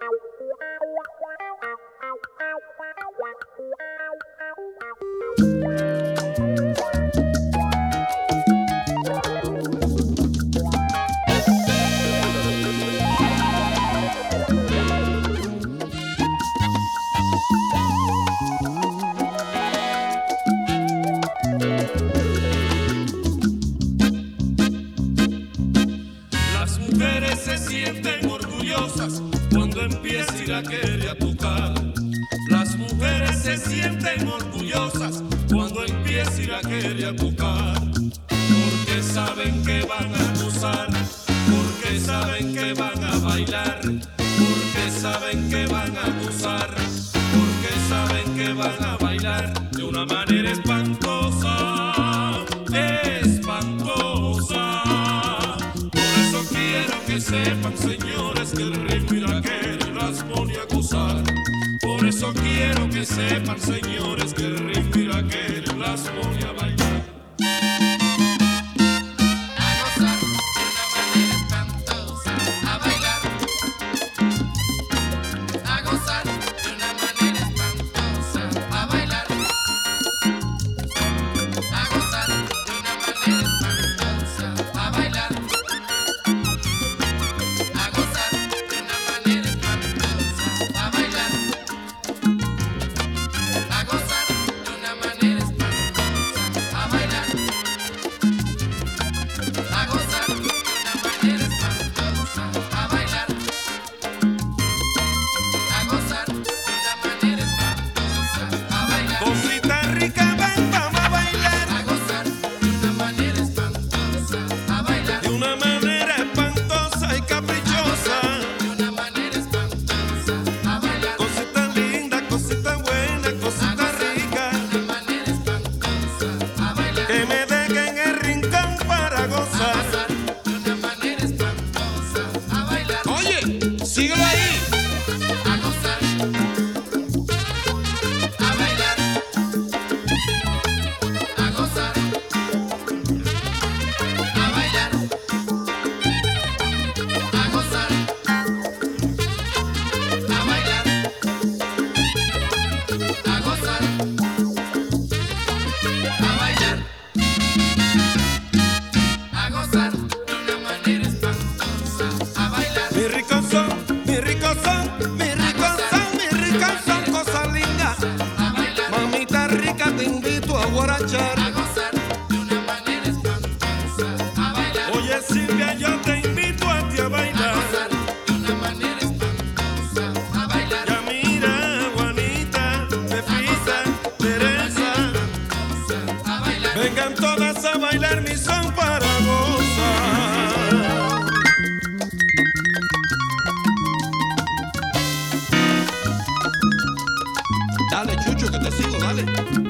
Las mujeres se sienten orgullosas cuando empieza Irakere a tocar. Las mujeres se sienten orgullosas cuando empieza Irakere a tocar. Porque saben que van a gozar, porque saben que van a bailar, porque saben que van a gozar, porque saben que van a bailar de una manera espantosa, espantosa. Quiero que sepan, señores, que el ritmo Irakere las pone a gozar. Por eso quiero que sepan, señores, que el ritmo Irakere las pone a bailar. A gozar de una manera espantosa, a bailar. Oye Silvia, yo te invito a ti a bailar. A gozar de una manera espantosa, a bailar. Ya mira, Juanita, Pepita, Teresa, a bailar. vengan todas a bailar mi son para gozar. Dale, Chucho, que te sigo, dale.